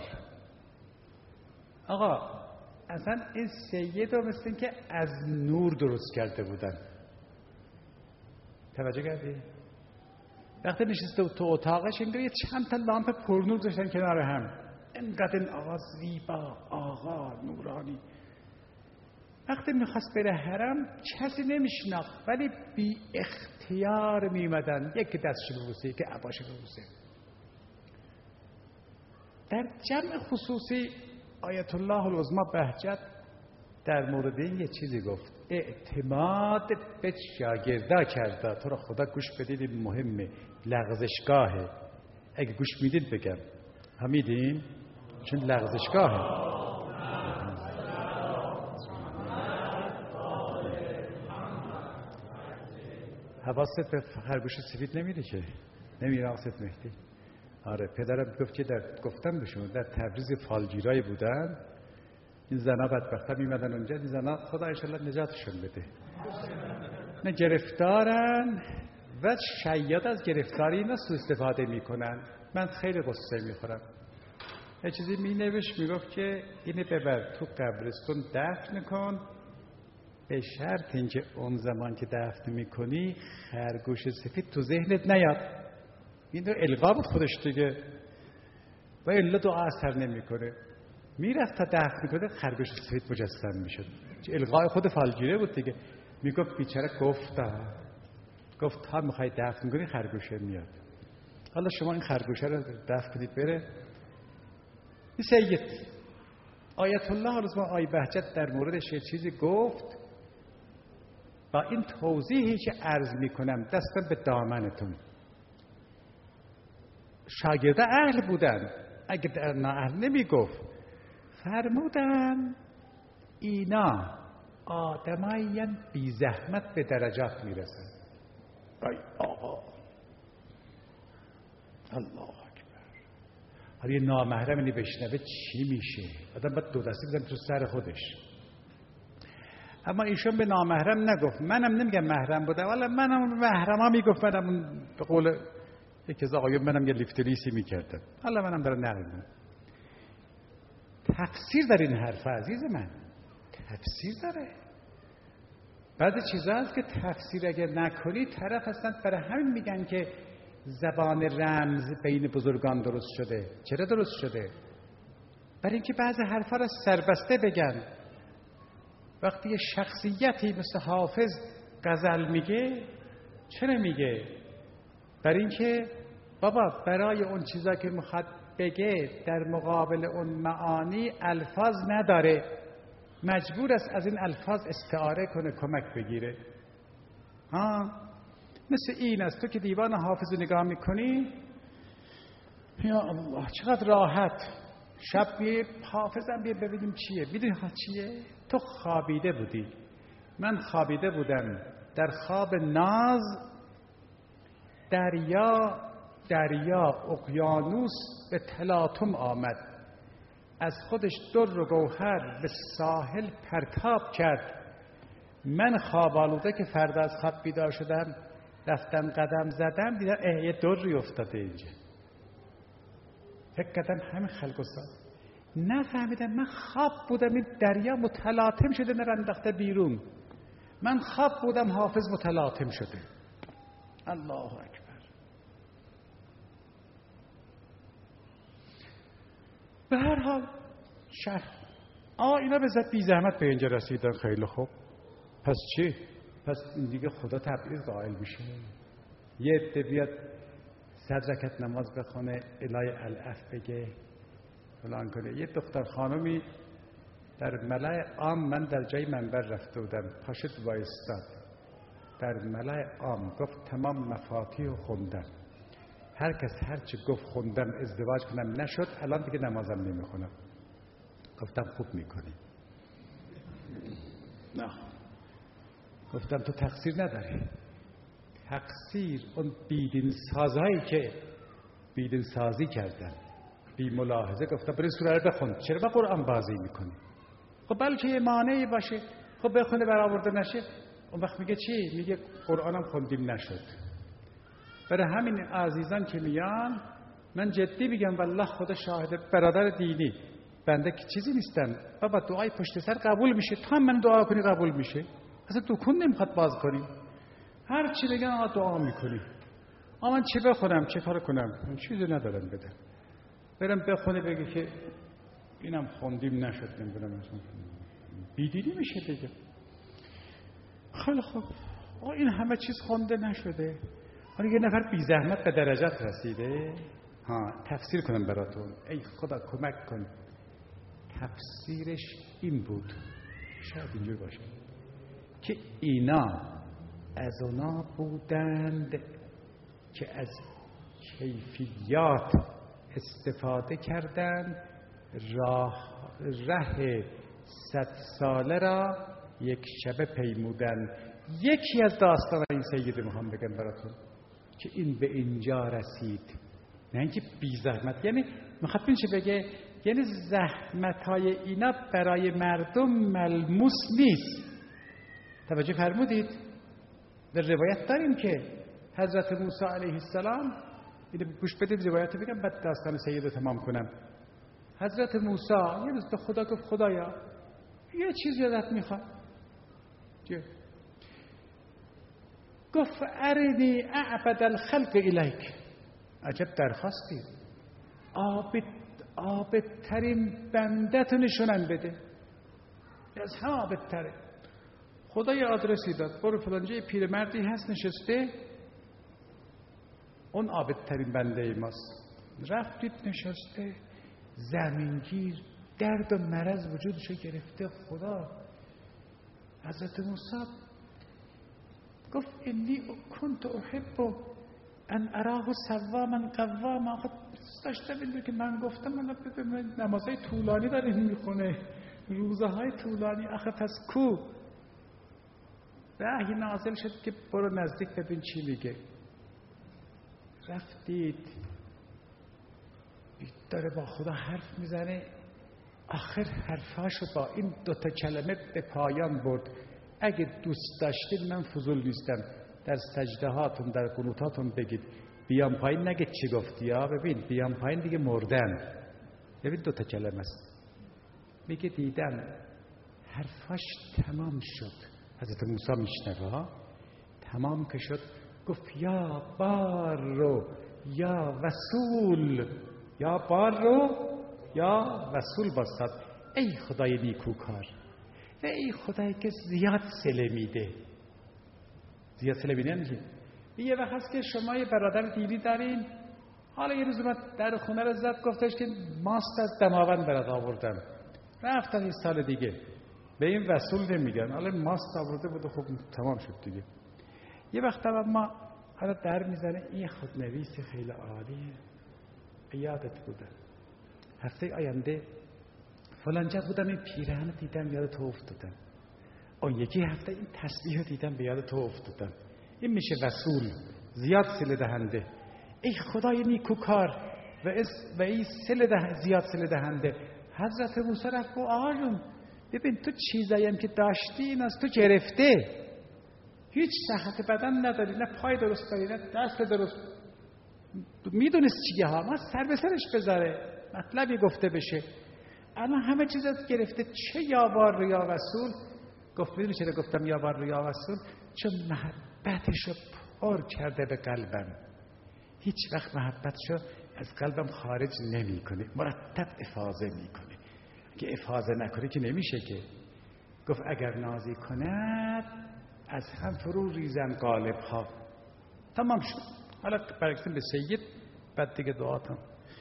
آقا اصلا این سید رو مثل این که از نور درست کرده بودن. توجه کردی؟ وقتی نشسته تو اتاقش انگار یه چند تا لامپ پرنور داشتن کنار هم. انقدر این آقا زیبا، آقا نورانی. وقتی میخواست بره حرم کسی نمیشناخت، ولی بی اختیار میمدن یکی دستش ببوسه یکی عباش ببوسه. در جمع خصوصی آیت الله العظمی بهجت در مورد این یه چیزی گفت، اعتماد به شاگردا کرده. تو را خدا گوش بدید، این مهمه، لغزشگاهه. اگه گوش میدید بگم همیدین چون لغزشگاهه. حواست به خرگوش سفید نمیره که نمیره آقاست مهدی. آره پدرم گفت که در گفتم بهشون در تبریز فالگیرای بودن، این زنا بدبختا میمدن اونجا، این زنا خدا انشالله نجاتشون بده، نه گرفتارن و شیاد از گرفتاری اینا سوء استفاده میکنن. من خیلی قصه میخورم. یه چیزی می نوشت میگفت که اینه ببر تو قبرستون دفن کن، به شرط اینکه اون زمان که دفن میکنی خرگوش سفید تو ذهنت نیاد. این رو القا بود خودش دیگه، و الا دعا اثر نمیکنه. میرفت تا دفن کنه خرگوش سفید مجسم میشد. القای خود فالگیره بود دیگه. میگفت بیچاره گفتا گفت تا میخوای دفن کنی خرگوشه میاد. حالا شما این خرگوشه رو دفن کنید بره. این سید آیت الله آرزما آی بهجت در موردش یه چیزی گفت، با این توضیحی که عرض میکنم دستم به دامنتون. شاگرده اهل بودن، اگه در نااهل نمیگفت. فرمودن اینا آدمایین بی زحمت به درجات میرسن. ای آقا الله اکبر. حالا یه نامحرم اینی بشنوه چی میشه؟ آدم باید دو دستی بزن تو سر خودش. اما ایشون به نامحرم نگفت. منم نمیگم محرم بودم، ولی منم محرم ها میگفت. منم به قول یکی از آقایون منم یه لیفتریسی میکردم. حالا منم دارم نرمیم. تفسیر در این حرف عزیز من، تفسیر داره. بعضی چیزا هست که تفسیر اگر نکنی طرف هستن، برای همین میگن که زبان رمز بین بزرگان درست شده؟ چرا درست شده؟ برای اینکه بعضی حرفا را سربسته بگن. وقتی یه شخصیتی مثل حافظ غزل میگه، چرا میگه؟ برای اینکه بابا برای اون چیزا که میخواد بگه در مقابل اون معانی الفاظ نداره، مجبور است از این الفاظ استعاره کنه، کمک بگیره. ها مثل این است، تو که دیوان حافظ نگاه میکنی، یا الله چقدر راحت، شب بیا حافظم بیا ببینیم چیه. میدونی ها چیه؟ تو خوابیده بودی، من خوابیده بودم، در خواب ناز دریا دریا اقیانوس به تلاطم آمد، از خودش در و گوهر به ساحل پرتاب کرد. من خواب آلوده که فردا از خواب بیدار شدم، رفتم قدم زدم، دیدم اه یه دری افتاده اینجا. فکر کردم همین خلق و سال نفهمیدم من خواب بودم، این دریا متلاطم شده نرندخته بیرون. من خواب بودم حافظ متلاطم شده. الله اکبر. به هر حال شرح آه اینا به ذات بی زحمت به اینجا رسیدن، خیلی خوب. پس چی؟ پس این دیگه خدا تبعیض قائل میشه. یه عده بیاد صد رکعت نماز بخونه، الهی الاف بگه، فلان کنه. یه دختر خانمی در ملأ عام، من در جای منبر رفته بودم، پاشت وایستاد در ملأ عام گفت تمام مفاتیح خوندم، هر کس هر چی گفت خوندم، ازدواج کنم نشد، الان دیگه نمازم نمیخونم. گفتم خوب میکنی. نه گفتم تو تقصیر نداری. تقصیر اون بیدین سازهایی که بیدین سازی کردن، بی ملاحظه. گفتم برای سوره رو بخون، چرا با قرآن بازی میکنی؟ خب بلکه یه مانعی باشه، خب بخونه برآورده نشه. اون وقت میگه چی؟ میگه قرآنم خوندیم نشد. برای همین عزیزان که میان، من جدی میگم والله خدا شاهد، برادر دینی بنده که چیزی نیستم. بابا دعای پشت سر قبول میشه، تا من دعا کنی قبول میشه. اصلا دکون نمیخواد باز کنی، هر چی بگن آقا دعا میکنی. آ من چی بخونم، چه کار کنم؟ من چیزی ندارم بدم. برم بخونه بگه که اینم خوندیم نشد، نمیدونم اصلا بیدینی میشه دیگه. خیلی خوب، آ این همه چیز خونده نشده، حالا یه نفر بی زحمت به درجات رسیده. ها تفسیر کنم براتون، ای خدا کمک کن. تفسیرش این بود، شاید اینجور باشه که اینا از اونا بودند که از کیفیات استفاده کردند، راه ره صد ساله را یک شبه پیمودن. یکی از داستان این سیده میخوام بگم براتون که این به اینجا رسید، نه اینکه بی زحمت. یعنی میخواد این چه بگه؟ یعنی زحمت های اینا برای مردم ملموس نیست. توجه فرمودید؟ در روایت داریم که حضرت موسی علیه السلام، اینو گوش بدید روایت بگم بعد داستان سیده تمام کنم. حضرت موسی یه روز به خدا گفت خدایا یه چیز یادت میخواد. گفت ارنی اعبد الخلق الیک. عجب درخواستی، عابد عابدترین بندت نشونم بده، از همه عابدتره. خدا یه آدرسی داد، برو فلانجا یه پیرمردی هست نشسته، اون عابدترین بنده ماست. رفتید نشسته، زمینگیر، درد و مرض وجودشو گرفته. خدا حضرت موسی گفت انی کنت احب ان اراه سواما قواما. خب داشته بینید که من گفتم من نمازهای طولانی داره میخونه، روزه های طولانی. آخه پس کو؟ وحی نازل شد که برو نزدیک ببین چی میگه. رفتید داره با خدا حرف میزنه، آخر حرفاشو با این دوتا کلمه به پایان برد. اگه دوست داشتید من فضول نیستم، در سجده هاتون در قنوتاتون بگید بیام پایین نگید چی گفتی ها. ببین بیام پایین دیگه مردن. ببین دوتا کلمه است. میگه دیدم حرفاش تمام شد. حضرت موسی میشنوه ها، تمام که شد گفت یا بارو یا وصول، یا بارو یا وصول باشد. ای خدای نیکوکار و ای خدایی که زیاد صله میده. زیاد صله میده نمیگه. یه وقت هست که شما یه برادر دینی دارین، حالا یه روز اومد در خونه رو زد، گفتش که ماست از دماوند برات آوردم. رفتن این سال دیگه به این وصول نمیگن، حالا ماست آورده بود، خب تمام شد دیگه. یه وقت ما حالا در میزنه این خودنویسی خیلی عالیه، یادت بوده هفته آینده فلانجا بودم این پیرهن دیدم یاد تو افتادم، اون یکی هفته این تسبیح دیدم به یاد تو افتادم. این میشه وصول، زیاد صله دهنده. ای خدای نیکوکار و و ای صله ده زیاد صله دهنده. حضرت موسی رفت گفت آقا جون ببین تو چیزایی هم که داشتی این از تو گرفته، هیچ صحت بدن نداری، نه پای درست داری نه دست درست. میدونست چیه ها، ما سر به سرش بذاره مطلبی گفته بشه. الان همه چیز از گرفته، چه یابار یا وصول. گفت میدونی چرا گفتم یابار یا وصول؟ چون محبتشو پر کرده به قلبم، هیچ وقت محبتشو از قلبم خارج نمی کنه، مرتب افاضه می کنه. که افاضه نکنه که نمیشه که. گفت اگر نازی کند از هم فرو ریزن قالب ها. تمام شد. حالا برگردیم به سید، بعد دیگه دعاتم.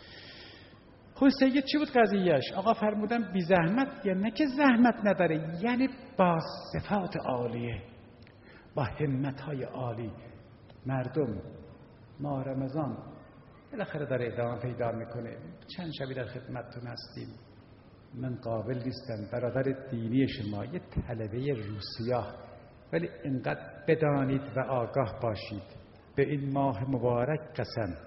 خب سید چی بود قضیهش؟ آقا فرمودن بی زحمت، یعنی نه که زحمت نداره، یعنی با صفات عالیه، با همت های عالی. مردم ماه رمضان بالاخره داره ادامه پیدا میکنه. چند شبی در خدمتتون هستیم، من قابل نیستم برادر دینی شما یه طلبه روسیاه، ولی اینقدر بدانید و آگاه باشید به این ماه مبارک قسم.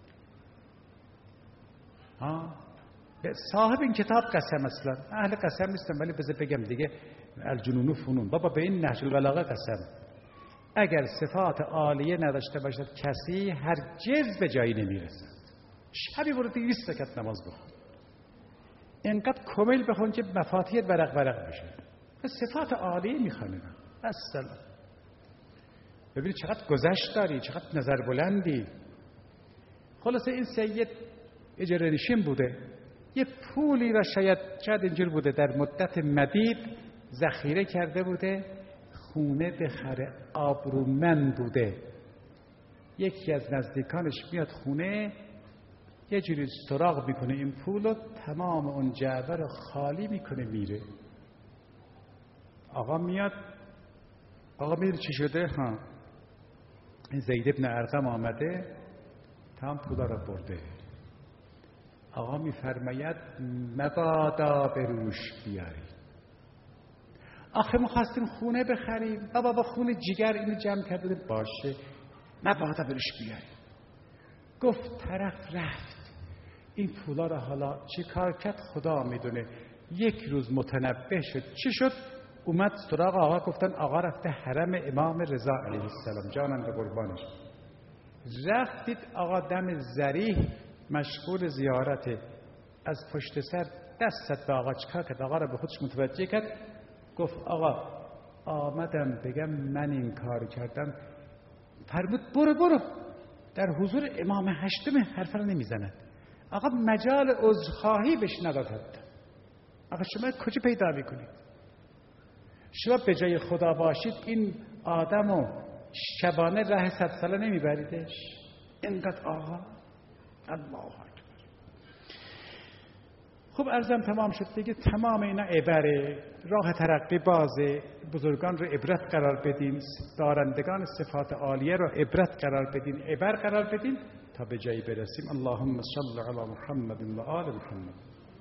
ها صاحب این کتاب قسم، اصلا اهل قسم نیستم ولی بذار بگم دیگه، الجنون و فنون. بابا به این نهج البلاغه قسم. اگر صفات عالیه نداشته باشد کسی هرگز به جایی نمیرسد. شبی برو دویست رکعت نماز بخون، اینقدر کامل بخون که مفاتیح ورق ورق بشه. صفات عالیه میخوانه. اصلا ببینید چقدر گذشت داری، چقدر نظر بلندی. خلاصه این سید اجاره نشین بوده، یه پولی و شاید شاید اینجور بوده در مدت مدید ذخیره کرده بوده، خونه بخره، آبرومند بوده. یکی از نزدیکانش میاد خونه، یه جوری سراغ میکنه این پولو، تمام اون جعبه رو خالی میکنه میره. آقا میاد، آقا میره چی شده؟ ها زید ابن ارقم آمده تمام پولا رو برده. آقا میفرماید مبادا به روش بیاری. آخه ما خواستیم خونه بخریم، بابا با خونه جگر اینو جمع کرده. باشه مبادا به روش بیاری. گفت طرف رفت این پولا رو حالا چی کار کرد خدا میدونه. یک روز متنبه شد. چی شد؟ اومد سراغ آقا، گفتن آقا رفته حرم امام رضا علیه السلام، جانم به قربانش. رفتید آقا دم ذریح مشغول زیارته، از پشت سر دست به آقا چیکار کرد؟ آقا را به خودش متوجه کرد. گفت آقا آمدم بگم من این کار کردم. فرمود برو برو، در حضور امام هشتم حرف را نمیزند. آقا مجال عذرخواهی بهش ندادند. آقا شما کجا پیدا میکنید؟ شما به جای خدا باشید این آدمو شبانه راه صد ساله نمیبریدش؟ اینقدر آقا الله اکبر. خب عرضم تمام شد دیگه. تمام اینا عبره، راه ترقی بازه. بزرگان رو عبرت قرار بدین، دارندگان صفات عالیه رو عبرت قرار بدین، عبر قرار بدین تا به جایی برسیم. اللهم صل علی محمد و آل محمد.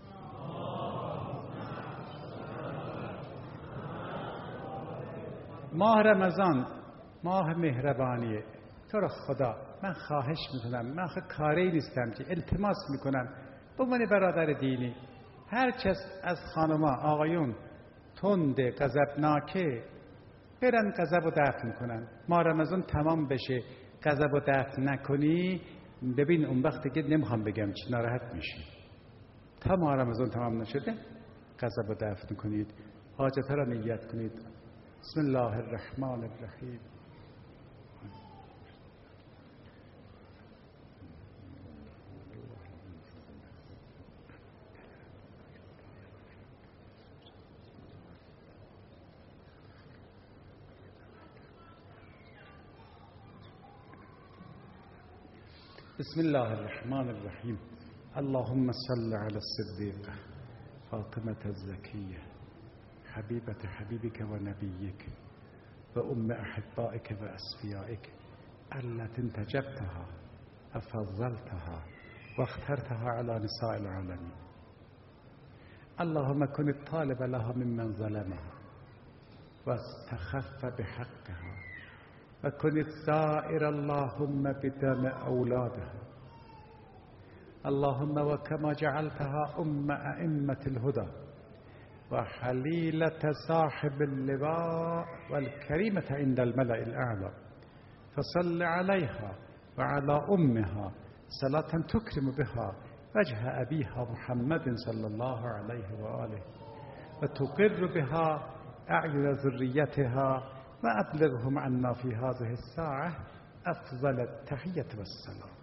ماه رمضان ماه مهربانیه. تو رو خدا من خواهش میکنم، من آخه کاری نیستم که التماس میکنم به عنوان برادر دینی، هر کس از خانما آقایون تند غضبناکه برن غضب و دفع کنن. ماه رمضان تمام بشه غضب و دفع نکنی، ببین اون وقت که نمیخوام بگم چی ناراحت میشی. تا ماه رمضان تمام نشده غضب و دفع کنید، حاجت را نیت کنید. بسم الله الرحمن الرحیم. بسم الله الرحمن الرحیم. اللهم صل على الصديقة فاطمة الزكية حبيبة حبيبك ونبيك وأم أحبائك وأصفيائك التي انتجبتها وفضلتها واخترتها على نساء العالمين. اللهم كن الطالب لها ممن ظلمها واستخف بحقها، وكن الثائر اللهم بدم أولادها. اللهم وكما جعلتها أم أئمة الهدى وحليلة صاحب اللواء والكريمة عند الملأ الأعلى، فصل عليها وعلى أمها صلاة تكرم بها وجه أبيها محمد صلى الله عليه وآله، وتقر بها أعين ذريتها، وأبلغهم عنا في هذه الساعة أفضل التحية والسلام.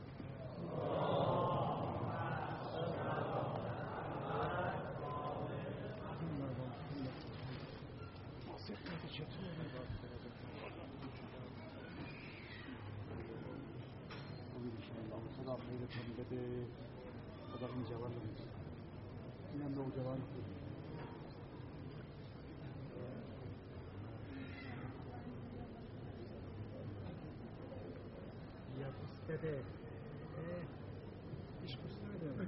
بده ایش کس نداره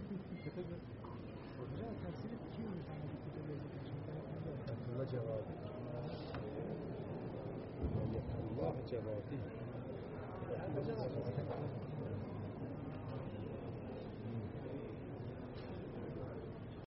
کجا تفسیر کی میفهمه کجا الله جوادی الله جوادی